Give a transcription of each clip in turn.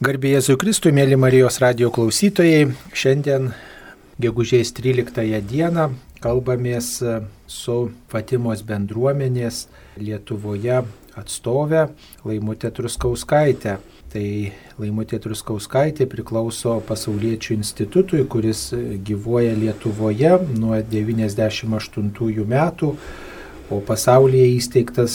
Garbė Jėzui Kristui, mėly Marijos radijo klausytojai, šiandien gegužės 13 dieną kalbamės su Fatimos bendruomenės Lietuvoje atstovė Laimutė Truskauskaitė. Tai Laimutė Truskauskaitė priklauso Pasauliečių institutui, kuris gyvuoja Lietuvoje nuo 1998 metų, o pasaulyje įsteigtas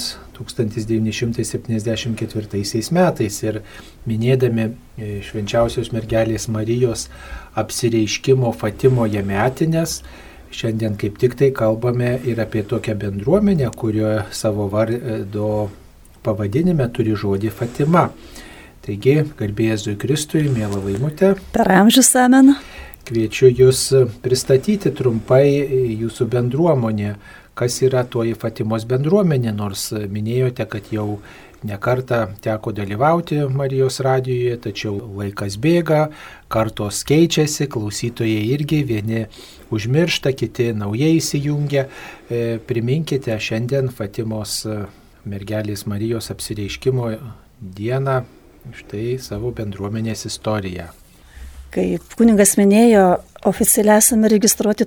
1974 metais ir minėdami Švenčiausios mergelės Marijos apsireiškimo Fatimoje metines, šiandien kaip tik tai kalbame ir apie tokią bendruomenę, kurioje savo vardo pavadinime turi žodį Fatima. Taigi, garbė Jėzui Kristui, miela Laimutė. Per amžius amen. Kviečiu Jūs pristatyti trumpai Jūsų bendruomenę. Kas yra toji Fatimos bendruomenė, nors minėjote, kad jau nekartą teko dalyvauti Marijos radijoje, tačiau laikas bėga, kartos keičiasi, klausytojai irgi vieni užmiršta, kiti naujai įsijungia. Priminkite šiandien Fatimos mergelės Marijos apsireiškimo dieną, štai savo bendruomenės istoriją. Kaip kunigas minėjo, oficialiai esame registruoti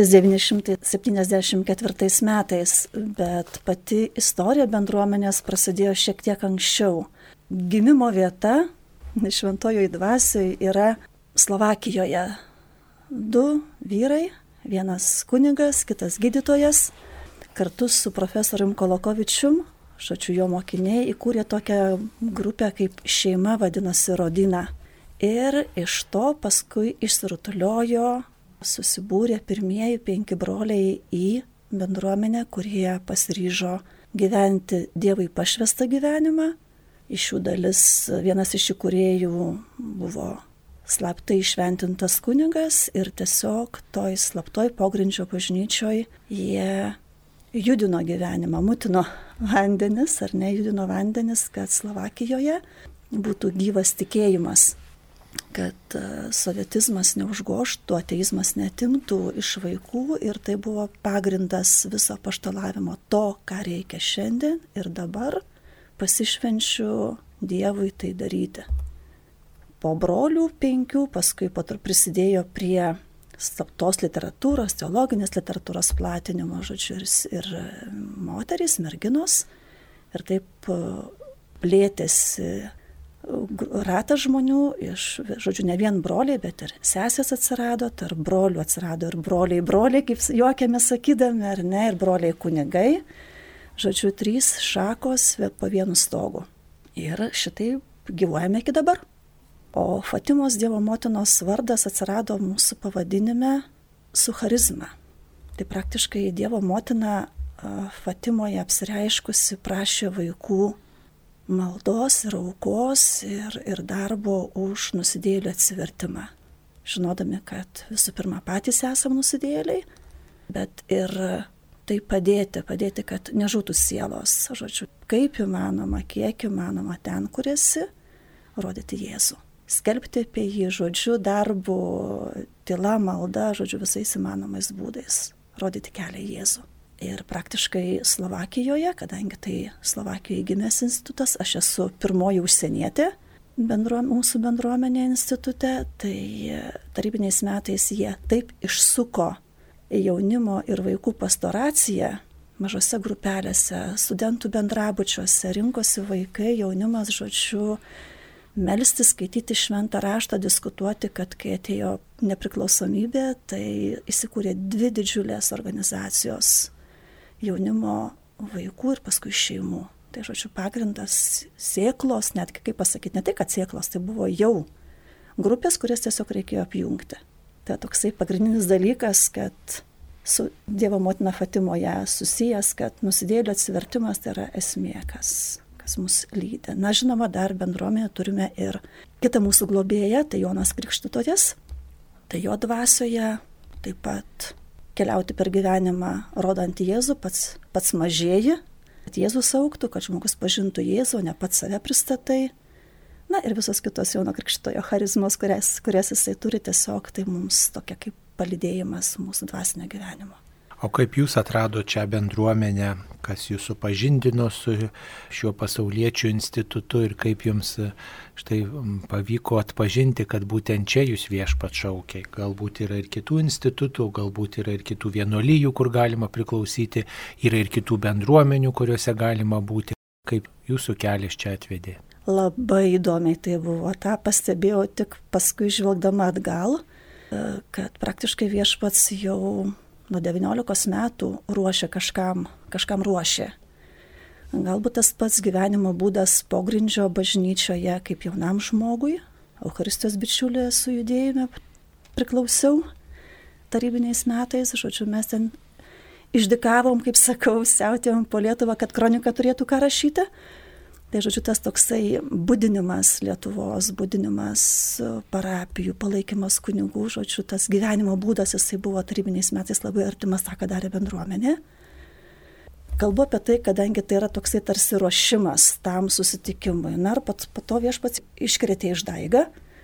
1974 metais, bet pati istorija bendruomenės prasidėjo šiek tiek anksčiau. Gimimo vieta šventojoj dvasioj yra Slovakijoje. 2 vyrai, vienas kunigas, kitas gydytojas, kartu su profesorium Kolokovičium, jo mokiniai, įkūrė tokią grupę kaip šeima, vadinosi Rodina. Ir iš to paskui išsirutuliojo, susibūrė pirmieji 5 broliai į bendruomenę, kurie pasiryžo gyventi Dievui pašvestą gyvenimą. Iš jų dalis, vienas iš įkūrėjų buvo slaptai šventintas kunigas ir tiesiog toj slaptoj pogrindžio bažnyčioj jie judino gyvenimą, mutino vandenis, ar ne judino vandenis, kad Slovakijoje būtų gyvas tikėjimas, kad sovietizmas neužgoštų, ateizmas netimtų iš vaikų ir tai buvo pagrindas viso apaštalavimo to, ką reikia šiandien ir dabar pasišvenčiu Dievui tai daryti. Po brolių 5 paskui prisidėjo prie slaptos literatūros, teologinės literatūros platinimo, ir moterys, merginos ir taip plėtėsi ratas žmonių, ne vien broliai, bet ir sesės atsirado, tarp brolių atsirado ir broliai, kaip juokiamės sakydami, ar ne, ir broliai kunigai, 3 šakos po vienu stogu. Ir šitai gyvuojame iki dabar. O Fatimos Dievo motinos vardas atsirado mūsų pavadinime su charizma. Tai praktiškai Dievo motina Fatimoje apsireiškusi prašė vaikų maldos ir aukos ir darbo už nusidėjėlių atsivertimą. Žinodami, kad visų pirma patys esame nusidėjėliai, bet ir tai padėti, kad nežūtų sielos. Kaip įmanoma, kiek įmanoma ten, kur esi, rodyti Jėzų. Skelbti apie jį darbu, tyla, malda, visais įmanomais būdais. Rodyti kelią Jėzų. Ir praktiškai Slovakijoje, kadangi tai Slovakijoje gimęs institutas, aš esu pirmoji užsienietė mūsų bendruomenė institute, tai tarybiniais metais jie taip išsuko jaunimo ir vaikų pastoraciją mažose grupelėse, studentų bendrabučiuose, rinkosi vaikai, jaunimas, melstis, skaityti šventą raštą, diskutuoti, kad kai atėjo nepriklausomybė, tai įsikūrė 2 didžiulės organizacijos jaunimo, vaikų ir paskui šeimų. Tai pagrindas sėklos, netgi kaip pasakyti, ne tai, kad sėklos, tai buvo jau grupės, kurias tiesiog reikėjo apjungti. Tai toksai pagrindinis dalykas, kad su Dievo motina Fatimoje susijęs, kad nusidėjėlių atsivertimas tai yra esmė, kas mus lydi. Na, žinoma, dar bendruomenė turime ir kitą mūsų globėją, tai Jonas Krikštytojas. Tai jo dvasioje taip pat keliauti per gyvenimą, rodant Jėzų, pats mažėji, kad Jėzus augtų, kad žmogus pažintų Jėzų, ne pats save pristatai. Na ir visos kitos Jono Krikštytojo charizmos, kurias jisai turi, tiesiog tai mums tokia kaip palydėjimas mūsų dvasinio gyvenimo. O kaip jūs atradote šią bendruomenę, kas jūs supažindino su šiuo pasauliečių institutu ir kaip jums štai pavyko atpažinti, kad būtent čia jūs Viešpats šaukia? Galbūt yra ir kitų institutų, galbūt yra ir kitų vienuolijų, kur galima priklausyti, yra ir kitų bendruomenių, kuriuose galima būti. Kaip jūsų kelias čia atvedė? Labai įdomiai tai buvo. Ta pastebėjau tik paskui žvelgdama atgal, kad praktiškai Viešpats jau nuo 19 metų ruošia kažkam ruošia. Galbūt tas pats gyvenimo būdas pogrindžio bažnyčioje kaip jaunam žmogui, Eucharistijos bičiulė su judėjime priklausiau tarybiniais metais, žodžiu, mes ten išdikavom, kaip sakau, siautėjom po Lietuvą, kad kronika turėtų ką rašyti. Tai žodžiu, tas toksai budinimas Lietuvos, budinimas parapijų, palaikymas kunigų, žodžiu, tas gyvenimo būdas, jisai buvo tarybiniais metais labai artimas tą, ką darė bendruomenė. Kalbu apie tai, kadangi tai yra toksai tarsi ruošimas tam susitikimui. Na ir po to Viešpats iškrėtė išdaigą.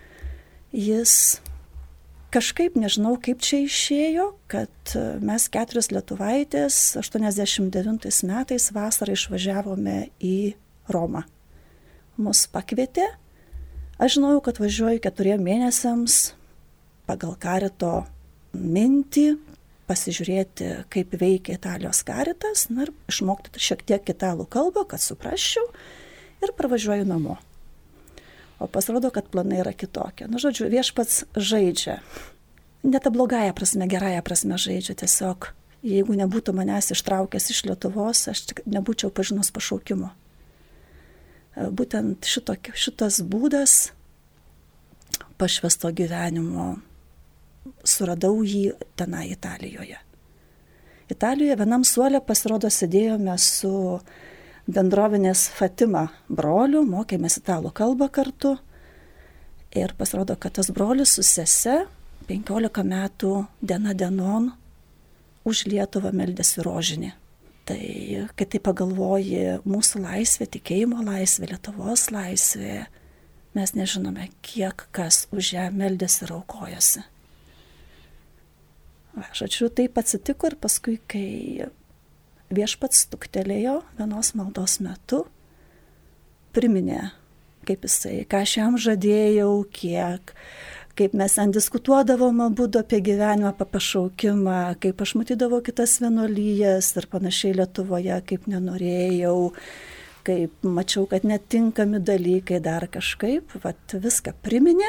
Jis kažkaip, nežinau, kaip čia išėjo, kad mes 4 lietuvaitės 89 metais vasarą išvažiavome į Romą. Mus pakvietė. Aš žinojau, kad važiuoju 4 mėnesiams pagal karito mintį, pasižiūrėti, kaip veikia Italijos karitas, ir išmokti šiek tiek italų kalbą, kad suprasčiau, ir parvažiuoju namo. O pasirodo, kad planai yra kitokie. Žodžiu, Viešpats žaidžia. Ne ta blogąja prasme, gerąja prasme žaidžia. Tiesiog, jeigu nebūtų manęs ištraukęs iš Lietuvos, aš nebūčiau pažinus pašaukimo. Būtent šitas būdas pašvęsto gyvenimo, suradau jį tenai Italijoje. Italijoje vienam suole pasirodo sėdėjome su bendrovinės Fatima broliu, mokėmės italų kalbą kartu ir pasirodo, kad tas brolis su sese 15 metų diena dienon už Lietuvą meldėsi rožinį. Tai, kai tai pagalvoji, mūsų laisvė, tikėjimo laisvė, Lietuvos laisvė, mes nežinome, kiek kas už ją meldėsi ir aukojosi. Žodžiu, taip atsitiko ir paskui, kai Viešpats stuktelėjo vienos maldos metu, priminė, kaip jisai, ką aš jam žadėjau, kaip mes ten diskutuodavom abudu apie gyvenimą, apie pašaukimą, kaip aš matydavau kitas vienuolijas ir panašiai Lietuvoje, kaip nenorėjau, kaip mačiau, kad netinkami dalykai dar kažkaip, viską priminė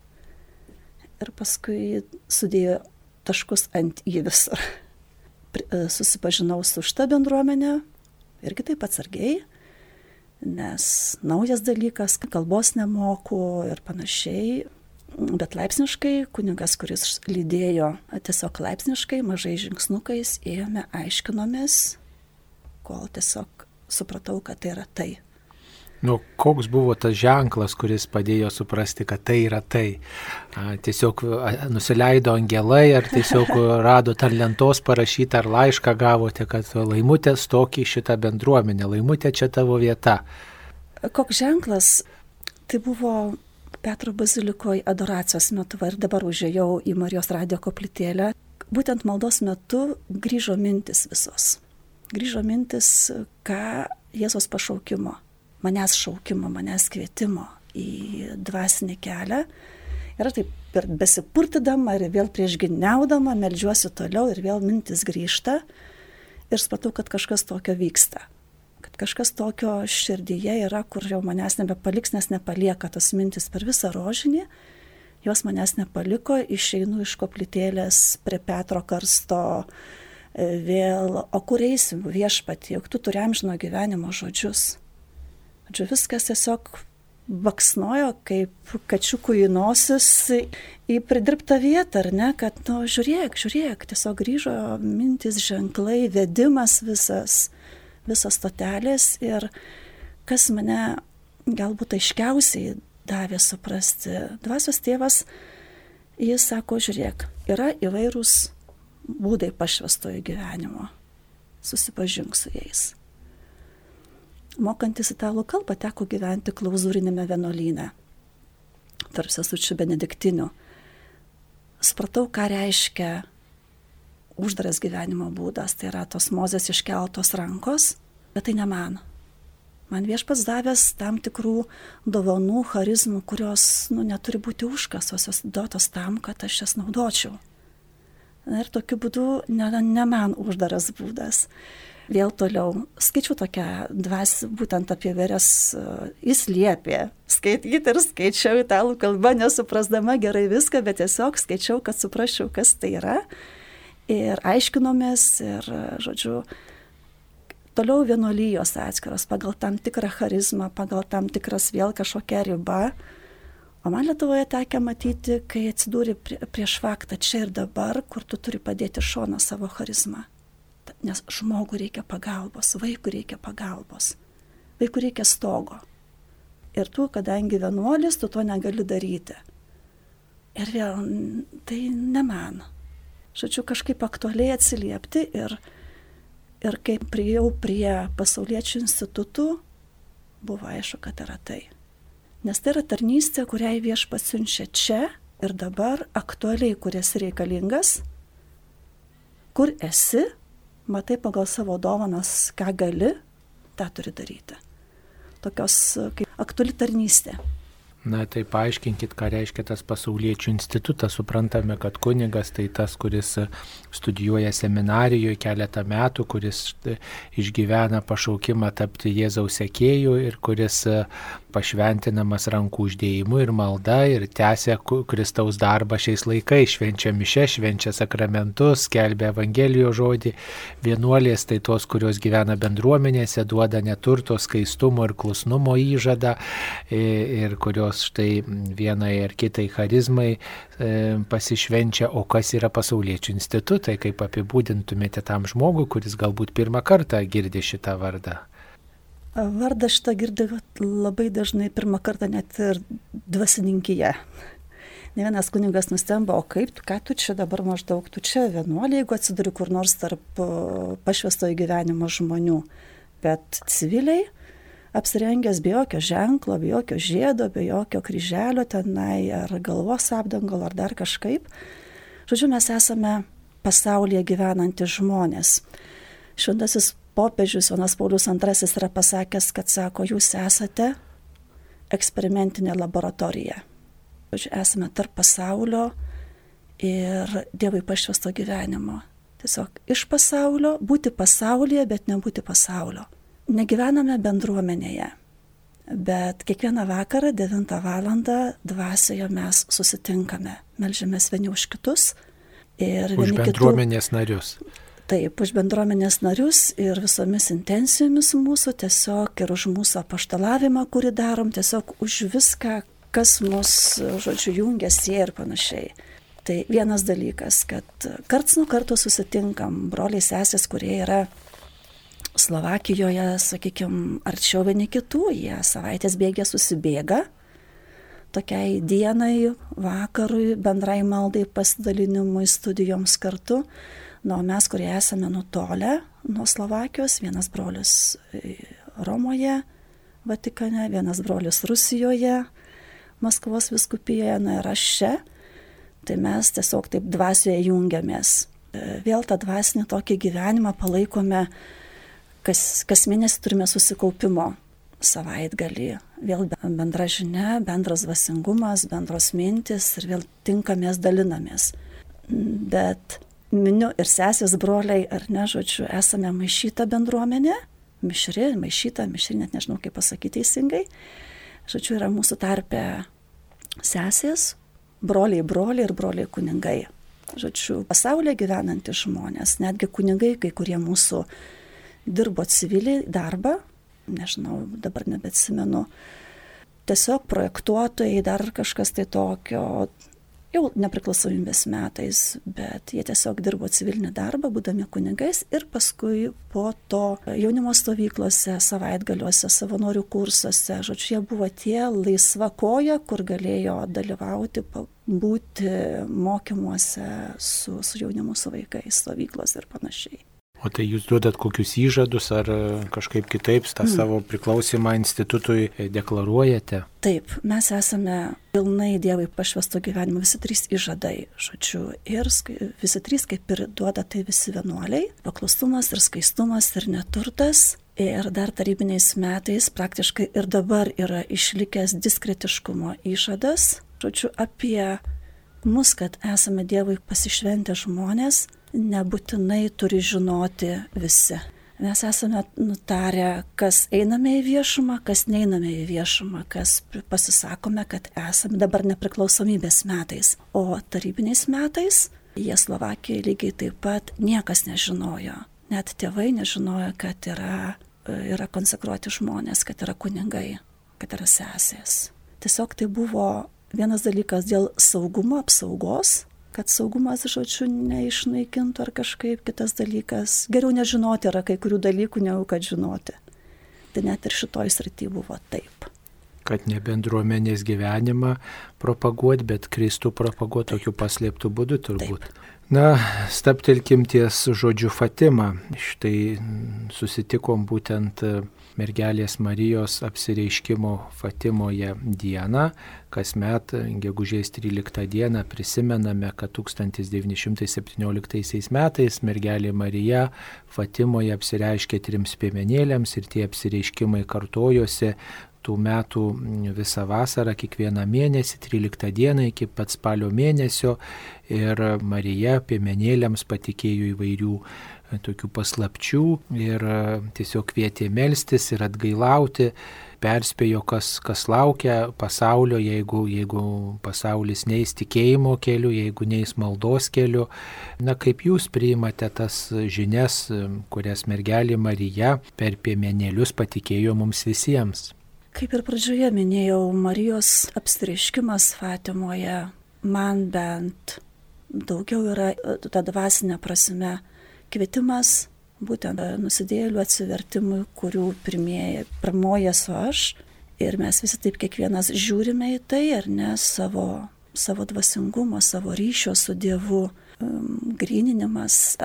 ir paskui sudėjo taškus ant į visur. Susipažinau su šitą bendruomenę, irgi taip atsargiai, nes naujas dalykas, kalbos nemoku ir panašiai, bet laipsniškai kunigas, kuris lydėjo, tiesiog laipsniškai, mažai žingsnukais, ėjome, aiškinomės, kol tiesiog supratau, kad tai yra tai. Koks buvo tas ženklas, kuris padėjo suprasti, kad tai yra tai? Tiesiog nusileido angelai, ar tiesiog rado ant lentos parašytą, ar laišką gavote, kad Laimutė stok į šitą bendruomenę, Laimutė čia tavo vieta? Koks ženklas? Tai buvo Petro bazilikoje adoracijos metu, ir dabar užėjau į Marijos radijo koplytėlę. Būtent maldos metu grįžo mintis visos. Grįžo mintis, ką Jėzaus pašaukimo, manęs šaukimo, manęs kvietimo į dvasinį kelią. Ir taip ir besipurtydama ir vėl priešginiaudama, meldžiuosi toliau ir vėl mintis grįžta. Ir supratau, kad kažkas tokio vyksta. Kad kažkas tokio širdyje yra, kur jau manęs nebepaliks, nes nepalieka tos mintis per visą rožinį. Jos manęs nepaliko, išeinu iš koplytėlės prie Petro karsto vėl, o kur eisim, Viešpatie, juk tu turi amžino gyvenimo žodžius. Žodžiu, viskas tiesiog baksnojo kaip kačiukų į nosis į pridirbtą vietą, ar ne, kad, žiūrėk, tiesiog grįžo mintis, ženklai, vedimas visas stotelės ir kas mane galbūt aiškiausiai davė suprasti. Dvasios tėvas, jis sako, žiūrėk, yra įvairūs būdai pašvęstojo gyvenimo, susipažink su jais. Mokantis italų kalbą teko gyventi klauzūrinėme vienuolyne, tarp sesučių benediktinių. Supratau, ką reiškia uždaras gyvenimo būdas, tai yra tos Mozės iškeltos rankos, bet tai ne man. Man Viešpats davęs tam tikrų dovanų, charizmų, kurios neturi būti užkastos, jos duotos tam, kad aš jas naudočiau. Ir tokiu būdu ne man uždaras būdas. Vėl toliau skaičiau tokią dvasią, būtent apie veres, jis liepė skaityti ir skaičiau italų kalbą, nesuprasdama gerai viską, bet tiesiog skaičiau, kad suprasčiau, kas tai yra. Ir aiškinomės ir, žodžiu, toliau vienuolijos atskiros, pagal tam tikrą charizmą, pagal tam tikras vėl kažkokią ribą. O man Lietuvoje tekę matyti, kai atsidūrė prieš faktą čia ir dabar, kur tu turi padėti šoną savo charizmą. Nes žmogui reikia pagalbos, vaikui reikia pagalbos, vaikui reikia stogo. Ir tu, kadangi vienuolis, tu to negali daryti. Ir vėl, tai ne man. Žodžiu, kažkaip aktualiai atsiliepti ir kai priėjau prie pasauliečių institutų, buvo aišku, kad yra tai. Nes tai yra tarnystė, kuriai Viešpats siunčia čia ir dabar aktualiai, kur esi reikalingas, kur esi, matai pagal savo dovanas, ką gali, tą turi daryti. Tokios kaip aktuali tarnystė. Na, tai paaiškinkit, ką reiškia tas pasauliečių institutas. Suprantame, kad kunigas tai tas, kuris studijuoja seminarijoje keletą metų, kuris išgyvena pašaukimą tapti Jėzaus sekėju ir kuris pašventinamas rankų uždėjimu ir malda ir tęsia Kristaus darbą šiais laikais, švenčia mišes, švenčia sakramentus, skelbia Evangelijos žodį. Vienuolės tai tos, kurios gyvena bendruomenėse, duoda neturto, skaistumo ir klusnumo įžadą ir kurios štai vienai ar kitai charizmai pasišvenčia. O kas yra pasauliečių institutai, kaip apibūdintumėte tam žmogui, kuris galbūt pirmą kartą girdi šitą vardą? Vardą šitą girdi labai dažnai pirmą kartą net ir dvasininkyje. Ne vienas kunigas nustemba, o kaip, ką tu čia dabar maždaug, tu čia vienuolė, jeigu atsiduri kur nors tarp pašvęstojo gyvenimo žmonių. Bet civiliai, apsirengęs be jokio ženklo, be jokio žiedo, be jokio kryželio tenai, ar galvos apdangalo, ar dar kažkaip. Žodžiu, mes esame pasaulyje gyvenantys žmonės. Šventasis popiežius Jonas Paulius II yra pasakęs, kad sako, jūs esate eksperimentinė laboratorija. Žodžiu, esame tarp pasaulio ir Dievui pašvęsto gyvenimo. Tiesiog iš pasaulio, būti pasaulyje, bet nebūti pasaulio. Negyvename bendruomenėje, bet kiekvieną vakarą 9 valandą dvasioje mes susitinkame, meldžiamės vieni už kitus. Ir už bendruomenės narius. Taip, už bendruomenės narius ir visomis intencijomis mūsų, tiesiog ir už mūsų apaštalavimą, kurį darom, tiesiog už viską, kas mus, žodžiu, jungia, sieja ir panašiai. Tai vienas dalykas, kad karts nuo karto susitinkam broliai sesės, kurie yra Slovakijoje, sakykime, arčiau vieni kitų, jie savaitės bėgė susibėga, tokiai dienai, vakarui, bendrai maldai, pasidalinimui, studijoms kartu. O mes, kurie esame nutolę nuo Slovakijos, vienas brolis Romoje, Vatikane, vienas brolis Rusijoje, Maskvos vyskupijoje, ir aš čia, tai mes tiesiog taip dvasioje jungiamės. Vėl tą dvasinį tokį gyvenimą palaikome, kas mėnesį turime susikaupimo savaitgalį. Vėl bendra žinia, bendras dvasingumas, bendros mintis ir vėl tinkamės, dalinamės. Bet miniu ir sesės, broliai, ar ne, žodžiu, esame maišyta bendruomenė, mišri, net nežinau kaip pasakyti teisingai. Žodžiu, yra mūsų tarpe sesės, broliai ir broliai kunigai. Žodžiu, pasaulyje gyvenantys žmonės, netgi kunigai, kai kurie mūsų dirbo civiliai darbą, nežinau, dabar nebeatsimenu, tiesiog projektuotojai, dar kažkas tai tokio, jau nepriklausomybės metais, bet jie tiesiog dirbo civilinį darbą, būdami kunigais ir paskui po to jaunimo stovyklose, savaitgaliuose, savanorių kursuose, žodžiu, jie buvo tie laisva koja, kur galėjo dalyvauti, būti mokymuose su jaunimu, su vaikais, stovyklose ir panašiai. O tai jūs duodat kokius įžadus ar kažkaip kitaip tą savo priklausimą institutui deklaruojate? Taip, mes esame pilnai Dievui pašvęsto gyvenimo, visi 3 įžadai, žodžiu, ir visi 3, kaip ir duoda tai visi vienuoliai, paklustumas ir skaistumas ir neturtas. Ir dar tarybiniais metais praktiškai ir dabar yra išlikęs diskretiškumo įžadas, žodžiu, apie mus, kad esame Dievui pasišventę žmonės, nebūtinai turi žinoti visi. Mes esame nutarę, kas einame į viešumą, kas neiname į viešumą, kas pasisakome, kad esame dabar nepriklausomybės metais. O tarybiniais metais, jie Slovakijai lygiai taip pat niekas nežinojo. Net tėvai nežinojo, kad yra konsekruoti žmonės, kad yra kunigai, kad yra sesės. Tiesiog tai buvo vienas dalykas dėl saugumo apsaugos, kad saugumas, žodžiu, neišnaikintų ar kažkaip, kitas dalykas, geriau nežinoti yra kai kurių dalykų, negu kad žinoti. Tai net ir šitoj srity buvo taip. Kad ne bendruomenės gyvenimą propaguoti, bet Kristų propaguoti tokiu paslėptų būdu turbūt. Taip. Na, stabtelkim ties žodžiu Fatima. Štai susitikom būtent mergelės Marijos apsireiškimo Fatimoje dieną. Kasmet gegužės 13 dieną prisimename, kad 1917 metais mergelė Marija Fatimoje apsireiškė 3 piemenėliams ir tie apsireiškimai kartojosi tų metų visą vasarą, kiekvieną mėnesį, 13 dieną iki pat spalio mėnesio, ir Marija piemenėliams patikėjo įvairių tokių paslapčių ir tiesiog kvietė melstis ir atgailauti, perspėjo, kas laukia pasaulio, jeigu pasaulis neis tikėjimo keliu, jeigu neis maldos keliu. Na, kaip jūs priimate tas žinias, kurias mergelė Marija per piemenėlius patikėjo mums visiems? Kaip ir pradžioje minėjau, Marijos apsireiškimas Fatimoje man bent daugiau yra ta dvasinė prasme kvietimas būtent nusidėjėlių atsivertimui, kurių pirmoji esu aš. Ir mes visi taip kiekvienas žiūrime į tai, ar ne, savo dvasingumo, savo ryšio su Dievu gryninimas,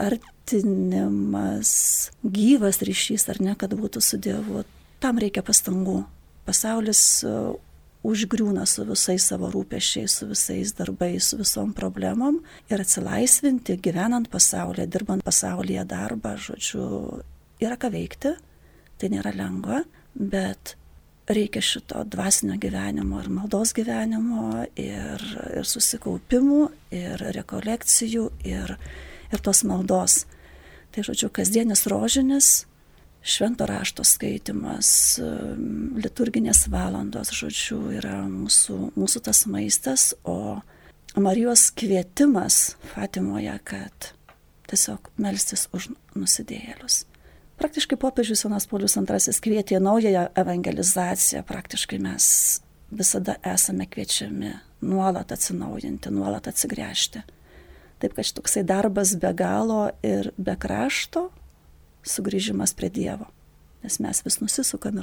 artinimas, gyvas ryšys, ar ne, kad būtų su Dievu. Tam reikia pastangų. Pasaulis užgriūna su visais savo rūpesčiais, su visais darbais, su visom problemom ir atsilaisvinti, gyvenant pasaulyje, dirbant pasaulyje darbą, žodžiu, yra ką veikti, tai nėra lengva, bet reikia šito dvasinio gyvenimo ir maldos gyvenimo ir susikaupimų, ir rekolekcijų, ir tos maldos. Tai, žodžiu, kasdienis rožinis, švento rašto skaitimas, liturginės valandos, žodžiu, yra mūsų tas maistas, o Marijos kvietimas Fatimoje, kad tiesiog melstis už nusidėjėlius. Praktiškai popiežius Jonas Paulius II kvietė naująją evangelizaciją, praktiškai mes visada esame kviečiami nuolat atsinaujinti, nuolat atsigręžti. Taip, kad šitoksai darbas be galo ir be krašto, sugrįžimas prie Dievo, nes mes vis nusisukam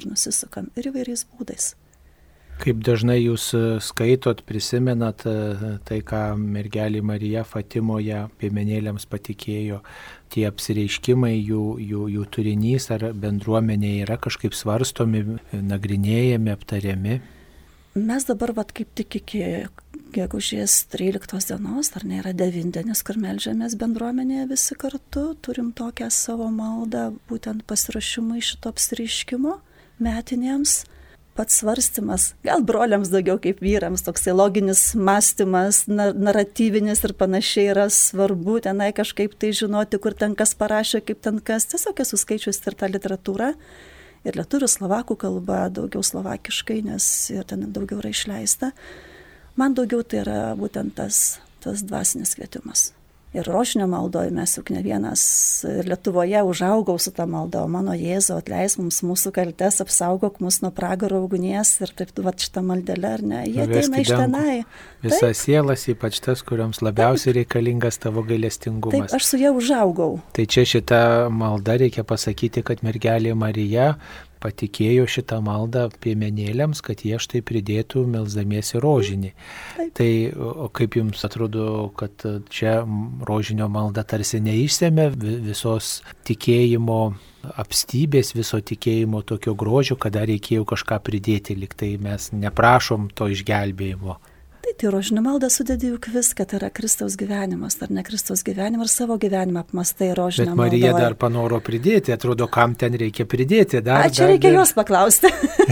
ir įvairiais būdais. Kaip dažnai jūs skaitot, prisimenat tai, ką mergelė Marija Fatimoje piemenėliams patikėjo, tie apsireiškimai, jų turinys ar bendruomenė yra kažkaip svarstomi, nagrinėjami, aptariami? Mes dabar kaip tik iki gegužės 13 dienos, ar nėra 9 dienas, kur melžiamės bendruomenėje visi kartu, turim tokią savo maldą, būtent pasiruošimui šito apsireiškimo metinėms. Pats svarstymas, gal broliams daugiau kaip vyrams, toksai loginis mąstymas, naratyvinis ir panašiai yra svarbu, tenai kažkaip tai žinoti, kur ten kas parašė, kaip ten kas, tiesiog esu skaičius ir tą literatūrą. Ir lietuvių slovakų kalba, daugiau slovakiškai, nes ir ten daugiau yra išleista. Man daugiau tai yra būtent tas dvasinis kvietimas. Ir rožinio maldoje mes juk ne vienas Lietuvoje užaugau su tą maldą, o mano Jėzau atleis mums mūsų kaltes, apsaugok mus nuo pragaro ugnies ir taip šitą maldelę, ar ne? Jie ateina iš tenai. Visas sielas, ypač tas, kuriams labiausiai reikalingas tavo gailestingumas. Taip, aš su ja užaugau. Tai čia šitą maldą reikia pasakyti, kad mergelė Marija patikėjo šitą maldą piemenėliams, kad jie štai pridėtų melsdamiesi rožinį. Taip. Tai o kaip jums atrodo, kad čia rožinio malda tarsi neišsėmė visos tikėjimo apstybės, viso tikėjimo tokio grožio, kada reikėjo kažką pridėti, lyg tai mes neprašom to išgelbėjimo? Tai rožinio maldą sudedi juk viską, tai yra Kristaus gyvenimas, ar ne Kristaus gyvenimą, ar savo gyvenimą apmastai rožinio maldą. Bet Marija dar panoro pridėti, atrodo, kam ten reikia pridėti. Čia reikia jos paklausti.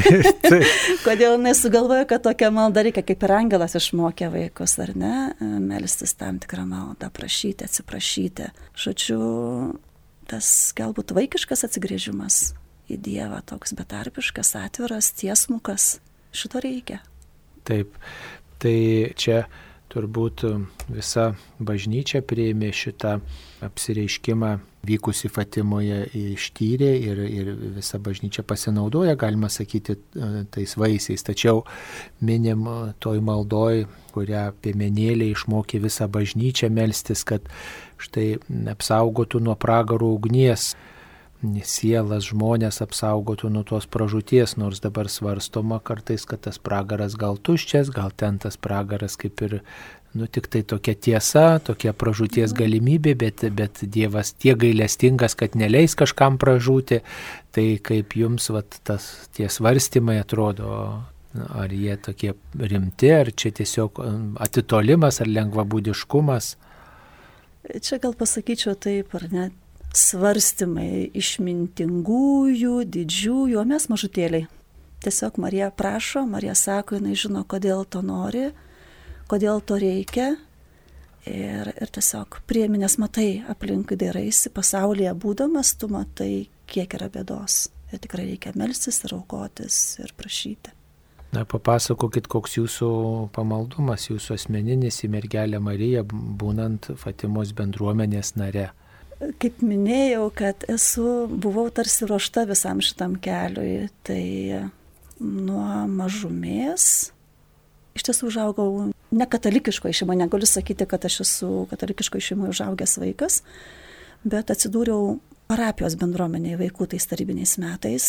Kodėl jinai sugalvojo, kad tokia malda reikia, kaip ir angelas išmokė vaikus, ar ne, melstis tam tikrą maldą, prašyti, atsiprašyti. Žodžiu, tas galbūt vaikiškas atsigrėžimas į Dievą, toks betarpiškas, atviras, tiesmukas, šito reikia. Taip. Tai čia turbūt visa bažnyčia priėmė šitą apsireiškimą vykusi Fatimoje, ištyrė ir visa bažnyčia pasinaudoja, galima sakyti, tais vaisiais. Tačiau minim toj maldoj, kurią piemenėliai išmokė visą bažnyčią melstis, kad štai apsaugotų nuo pragaro ugnies, sielas žmonės apsaugotų nuo tos pražūties, nors dabar svarstoma kartais, kad tas pragaras gal tuščias, gal ten tas pragaras kaip ir, tik tai tokia tiesa, tokia pražūties galimybė, bet Dievas tiek gailestingas, kad neleis kažkam pražūti. Tai kaip jums tie svarstymai atrodo, ar jie tokie rimti, ar čia tiesiog atitolimas, ar lengvabūdiškumas? Čia gal pasakyčiau taip, ar ne? Svarstymai išmintingųjų, didžiųjų, o mes mažutėliai. Tiesiog Marija prašo, Marija sako, jinai žino, kodėl to nori, kodėl to reikia ir tiesiog priemi, nes matai, aplinkui dairaisi, pasaulyje būdamas, tu matai, kiek yra bėdos. Ir tikrai reikia melstis ir aukotis ir prašyti. Na, papasakokit, koks jūsų pamaldumas, jūsų asmeninis į mergelę Mariją, būnant Fatimos bendruomenės nare. Kaip minėjau, kad buvau tarsi ruošta visam šitam keliui, tai nuo mažumės, iš tiesų užaugau ne katalikiškoje šeimoje, negaliu sakyti, kad aš esu katalikiškoje šeimoje užaugęs vaikas, bet atsidūriau parapijos bendruomenėje vaikų tais tarybiniais metais.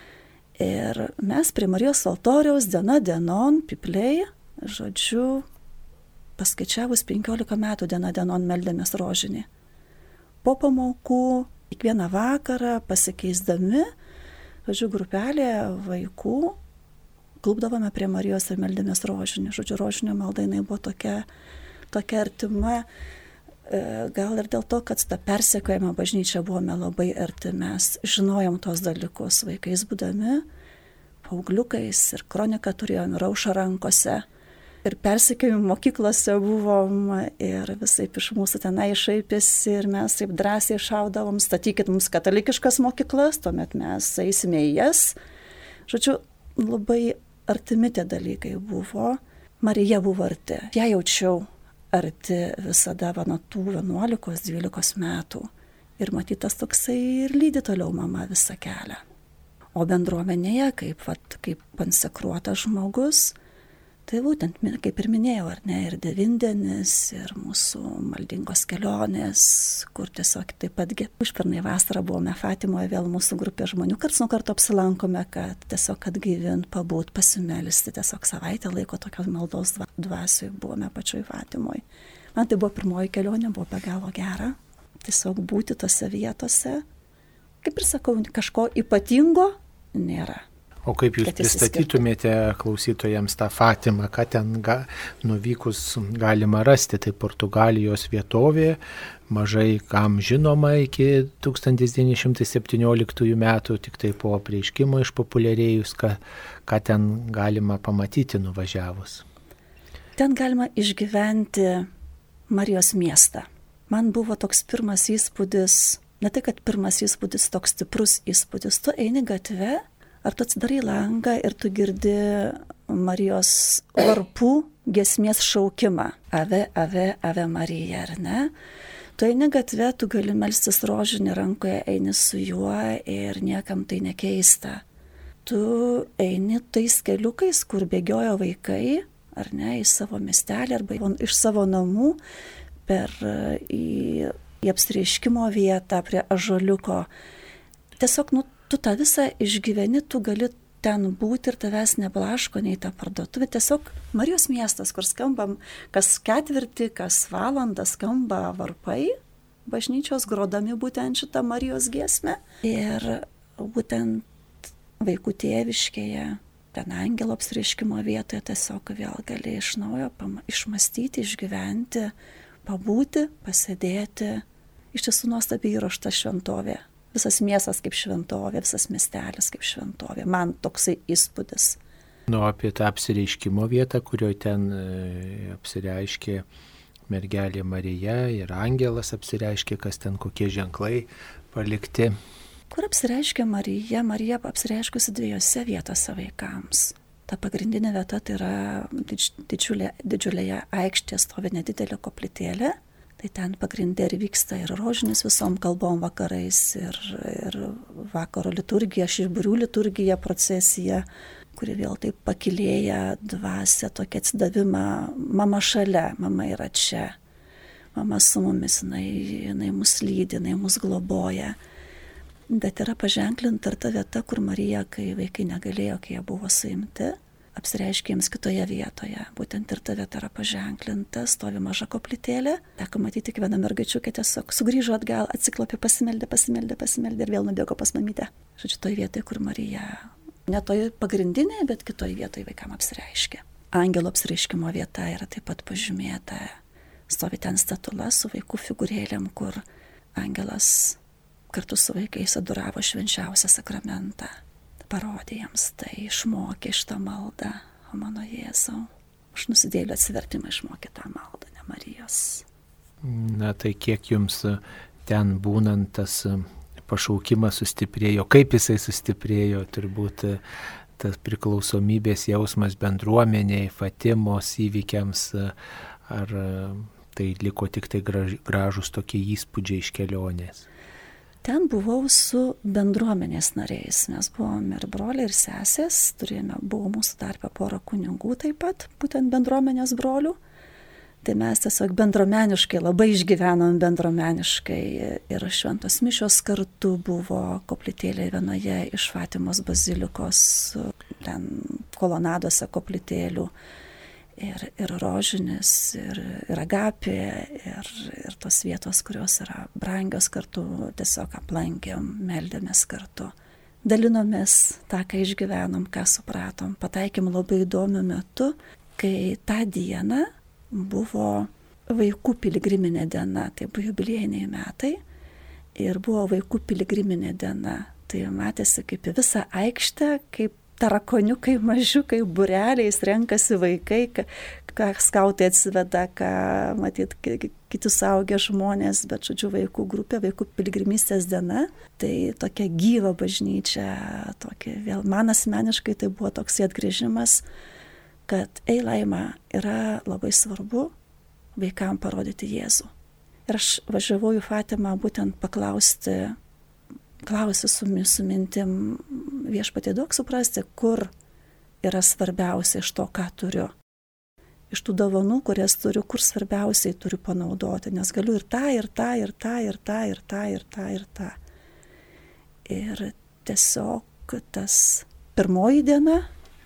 Ir mes prie Marijos altoriaus diena dienon, pipliai, žodžiu, paskaičiavus 15 metų diena dienon meldėmės rožinį. Po pamokų, kiekvieną vakarą pasikeisdami, žodžiu, grupelė vaikų, klupdavome prie Marijos ir meldėmės rožinį. Žodžiu, rožinio malda jinai buvo tokia artima, gal ir dėl to, kad tą persekiojimą bažnyčią buvome labai arti, mes žinojom tos dalykus vaikais būdami, paaugliukais ir kroniką turėjom ir aušą rankose. Ir persekiojimų mokyklose buvom ir visaip iš mūsų tenai šaipėsi ir mes taip drąsiai šaudavom, statykit mums katalikiškas mokyklas, tuomet mes eisime į jas. Žodžiu, labai artimi tie dalykai buvo. Marija buvo arti. Ja jaučiau arti visada nuo tų 11-12 metų. Ir matytas toksai ir lydi toliau mama visą kelią. O bendruomenėje, kaip konsekruotas žmogus, tai būtent, kaip ir minėjau, ar ne, ir devindienis, ir mūsų maldingos kelionės, kur tiesiog taip patgi. Užpernai vasarą buvome Fatimoje, vėl mūsų grupė žmonių karts nuo karto apsilankome, kad tiesiog atgaivint, pabūt, pasimelisti, tiesiog savaitę laiko tokios maldos dvasioj buvome pačioj Fatimoje. Man tai buvo pirmoji kelionė, buvo be galo gera, tiesiog būti tose vietose. Kaip ir sakau, kažko ypatingo nėra. O kaip jūs pristatytumėte klausytojams tą Fatimą, ką ten nuvykus galima rasti? Tai Portugalijos vietovė, mažai kam žinoma iki 1917 metų, tik tai po apreiškimo išpopuliarėjus, ką ten galima pamatyti nuvažiavus. Ten galima išgyventi Marijos miestą. Man buvo toks pirmas įspūdis, ne tai kad pirmas įspūdis, toks stiprus įspūdis. Tu eini gatve, ar tu atsidarai langą ir tu girdi Marijos varpų giesmės šaukimą. Ave, ave, ave Marija, ar ne? Tu eini gatve, tu gali melstis rožinį rankoje, eini su juo ir niekam tai nekeista. Tu eini tais keliukais, kur bėgiojo vaikai, ar ne, į savo miestelį arba iš savo namų į apsireiškimo vietą prie ąžuoliuko. Tiesiog, tu tą visą išgyveni, tu gali ten būti ir tavęs neblaško nei tą parduotuvę. Tiesiog Marijos miestas, kur skambam kas ketvirtį, kas valandą skamba varpai, bažnyčios grodami būtent šitą Marijos giesmę. Ir būtent vaikų tėviškėje, ten angelo apsireiškimo vietoje tiesiog vėl gali iš naujo išmąstyti, išgyventi, pabūti, pasėdėti. Iš tiesų nuostabiai įruošta šventovė. Visas miestas kaip šventovė, visas miestelis kaip šventovė. Man toksai įspūdis. Apie tą apsireiškimo vietą, kurioje ten apsireiškė mergelė Marija ir angelas apsireiškė, kas ten kokie ženklai palikti. Kur apsireiškė Marija? Marija apsireiškusi 2 vietose vaikams. Ta pagrindinė vieta tai yra didžiulėje aikštėje stovi nedidelė koplytėlė. Tai ten pagrindė ir vyksta ir rožinis visom kalbom vakarais, ir vakaro liturgija, širburių liturgija, procesija, kuri vėl taip pakilėja dvasia, tokia atsidavimą. Mama šalia, mama yra čia, mama su mumis, jinai mus lydi, jinai mus globoja. Bet yra paženklinta ir ta vieta, kur Marija, kai vaikai negalėjo, kai jie buvo suimti, apsireiškė jiems kitoje vietoje. Būtent ir ta vieta yra paženklinta, stovi maža koplytėlė. Teko matyti, kiekviena mergaičiukė tiesiog sugrįžo atgal, atsiklopė, pasimeldė ir vėl nubėgo pas mamytę. Žodžiu, toje vietoje, kur Marija, ne toje pagrindinėje, bet kitoje vietoje vaikams apsireiškė. Angelo apsireiškimo vieta yra taip pat pažymėta. Stovi ten statula su vaikų figūrėlėm, kur angelas kartu su vaikais adoravo švenčiausią sakramentą. Parodė jiems, tai išmokė šitą maldą, o mano Jėzau, už nusidėlių atsivertimą išmokė tą maldą, ne Marijos. Na tai kiek jums ten būnant tas pašaukimas sustiprėjo, kaip jisai sustiprėjo, turbūt tas priklausomybės jausmas bendruomeniai, Fatimos įvykiams, ar tai liko tik tai gražus tokie įspūdžiai iš kelionės? Ten buvau su bendruomenės nariais. Mes buvome ir broliai, ir sesės. Buvo mūsų tarpe pora kunigų taip pat, būtent bendruomenės brolių. Tai mes tiesiog bendruomeniškai, labai išgyvenom bendruomeniškai. Ir šventos mišios kartu buvo koplytėlė vienoje iš Fatimos bazilikos, ten kolonadose koplytėlių. Ir rožinis, ir agapė, ir tos vietos, kurios yra brangios kartu, tiesiog aplankėm, meldėmės kartu. Dalinomės tą, ką išgyvenom, ką supratom. Pataikėm labai įdomiu metu, kai tą dieną buvo vaikų piligriminė diena, tai buvo jubiliejiniai metai, ir buvo vaikų piligriminė diena. Tai matėsi kaip į visą aikštę, kaip tarakoniukai, mažiukai, būreliais renkasi vaikai, ką skautai atsiveda, ką matyt kiti suaugę žmonės, bet žodžiu vaikų grupė, vaikų piligrimystės diena. Tai tokia gyva bažnyčia, vėl man asmeniškai tai buvo toks atgrįžimas, kad Laima, yra labai svarbu vaikam parodyti Jėzų. Ir aš važiavau į Fatimą būtent klausiu su mintim, viešpatie duok suprasti, kur yra svarbiausia iš to, ką turiu. Iš tų dovanų, kurias turiu, kur svarbiausiai turiu panaudoti, nes galiu ir tą, ir tą, ir tą, ir tą, ir tą, ir tą, ir tą. Ir tiesiog tas pirmoji diena,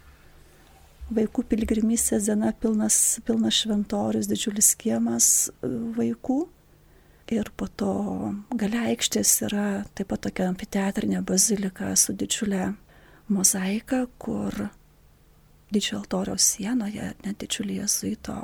vaikų piligrimystės diena, pilnas šventorius, didžiulis kiemas vaikų. Ir po to gale aikštės yra taip pat tokia amfiteatrinė bazilika su didžiulė mozaika, kur didžiojo altoriaus sienoje, net didžiulį jėzuito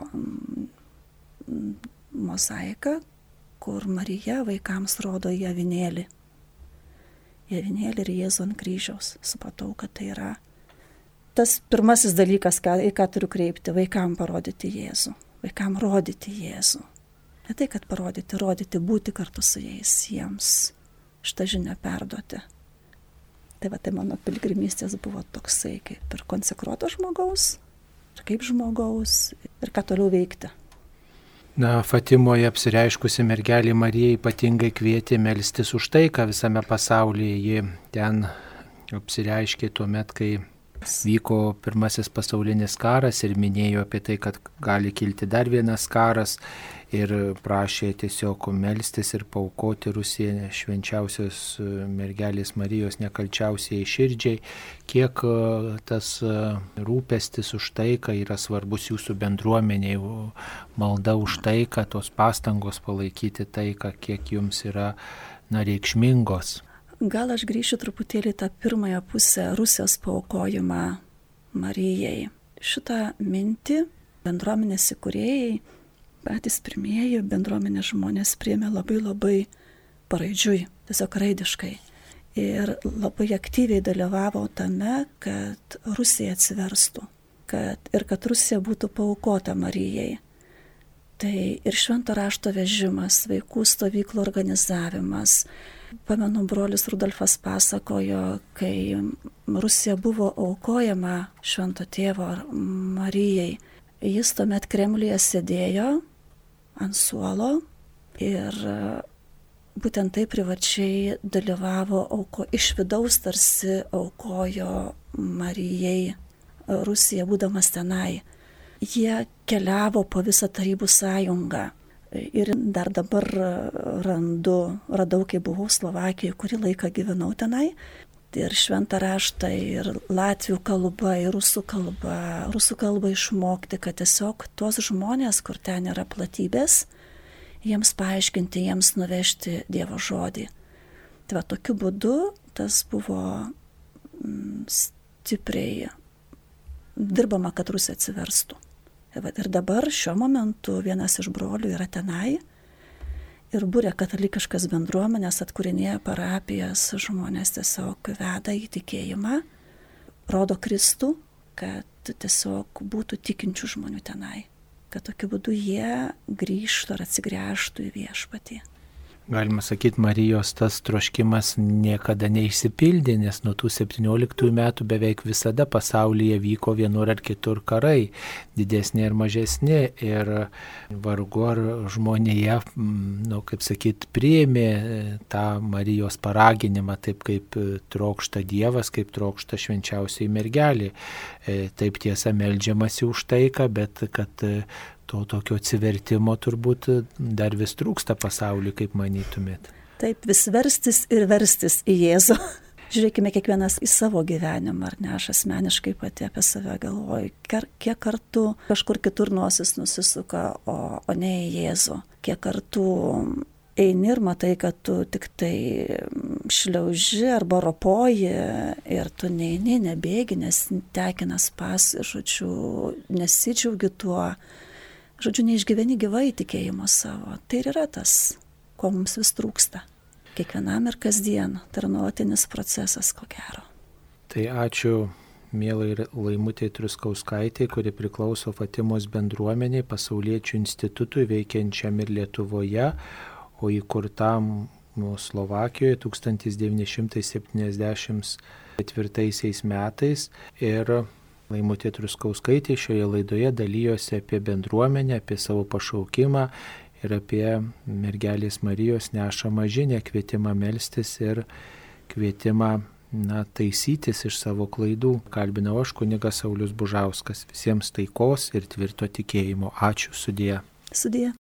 mozaika, kur Marija vaikams rodo į avinėlį. Į avinėlį ir Jėzų ant kryžiaus. Supratau, kad tai yra tas pirmasis dalykas, į ką turiu kreipti, vaikam parodyti Jėzų, vaikam rodyti Jėzų. Ne tai, kad rodyti, būti kartu su jais, jiems šitą žinią perduoti. Tai mano piligrimystės buvo toksai kaip ir konsekruoto žmogaus, ir kaip žmogaus, ir ką toliau veikti. Na, Fatimoje apsireiškusi mergelė Marija ypatingai kvietė melstis už taiką visame pasaulyje. Ji ten apsireiškė tuomet, kai vyko Pirmasis pasaulinis karas ir minėjo apie tai, kad gali kilti dar vienas karas ir prašė tiesiog melstis ir paaukoti Rusijai švenčiausios mergelės Marijos nekalčiausiai širdžiai. Kiek tas rūpestis už taiką yra svarbus jūsų bendruomeniai, malda už taiką, tos pastangos palaikyti taiką, kiek jums yra reikšmingos? Gal aš grįšiu truputėlį tą pirmąją pusę, Rusijos paaukojimą Marijai. Šitą mintį bendruomenės įkūrėjai, patys pirmieji bendruomenės žmonės priėmė labai paraidžiui, tiesiog raidiškai. Ir labai aktyviai dalyvavo tame, kad Rusija atsiverstų, kad Rusija būtų paaukota Marijai. Tai ir švento rašto vežimas, vaikų stovyklų organizavimas. Pamenu, brolis Rudolfas pasakojo, kai Rusija buvo aukojama švento tėvo Marijai. Jis tuomet Kremliuje sėdėjo ant suolo ir būtent taip privačiai dalyvavo, iš vidaus tarsi aukojo Marijai Rusija, būdamas tenai. Jie keliavo po visą Tarybų sąjungą ir dar dabar radau, kai buvau Slovakijoje, kurį laiką gyvenau tenai. Ir šventą raštą, ir latvių kalba, ir rusų kalbą išmokti, kad tiesiog tuos žmonės, kur ten yra platybės, jiems paaiškinti, jiems nuvežti Dievo žodį. Tai va, tokiu būdu tas buvo stipriai dirbama, kad Rusija atsiverstų. Ir dabar šiuo momentu vienas iš brolių yra tenai ir būrė katalikiškas bendruomenės, atkūrinėja parapijas, žmonės tiesiog veda į tikėjimą, rodo Kristų, kad tiesiog būtų tikinčių žmonių tenai, kad tokiu būdu jie grįžtų ar atsigręžtų į viešpatį. Galima sakyti, Marijos tas troškimas niekada neišsipildė, nes nuo tų 17 metų beveik visada pasaulyje vyko vienur ar kitur karai, didesni ir mažesni, ir vargu ar žmonėje, priėmė tą Marijos paraginimą taip, kaip trokšta Dievas, kaip trokšta švenčiausioji mergelė. Taip tiesa meldžiamasi už taiką, bet kad to tokio atsivertimo turbūt dar vis trūksta pasauliu, kaip manytumėt. Taip, vis verstis ir verstis į Jėzų. Žiūrėkime kiekvienas į savo gyvenimą, ar ne, aš asmeniškai pati apie save galvoju, kiek kartų kažkur kitur nosis nusisuka, o ne į Jėzų. Kiek kartų eini ir matai, kad tu tik tai šliauži arba ropoji ir tu neini, nebėgi, nes tekinas nesidžiaugi tuo. Žodžiu, neišgyveni gyvai tikėjimo savo. Tai ir yra tas, ko mums vis trūksta. Kiekvienam ir kasdien. Tai yra nuolatinis procesas, ko gero. Tai ačiū mielai Laimutei Truskauskaitei, kuri priklauso Fatimos bendruomeniai, pasauliečių institutui veikiančiam ir Lietuvoje, o įkurtam Slovakijoje 1974 metais. Ir Laimutė Truskauskaitė šioje laidoje dalyjosi apie bendruomenę, apie savo pašaukimą ir apie mergelės Marijos nešamą žinią, kvietimą melstis ir kvietimą taisytis iš savo klaidų. Kalbinau aš, kunigas Saulius Bužauskas. Visiems taikos ir tvirto tikėjimo. Ačiū, sudie. Sudie.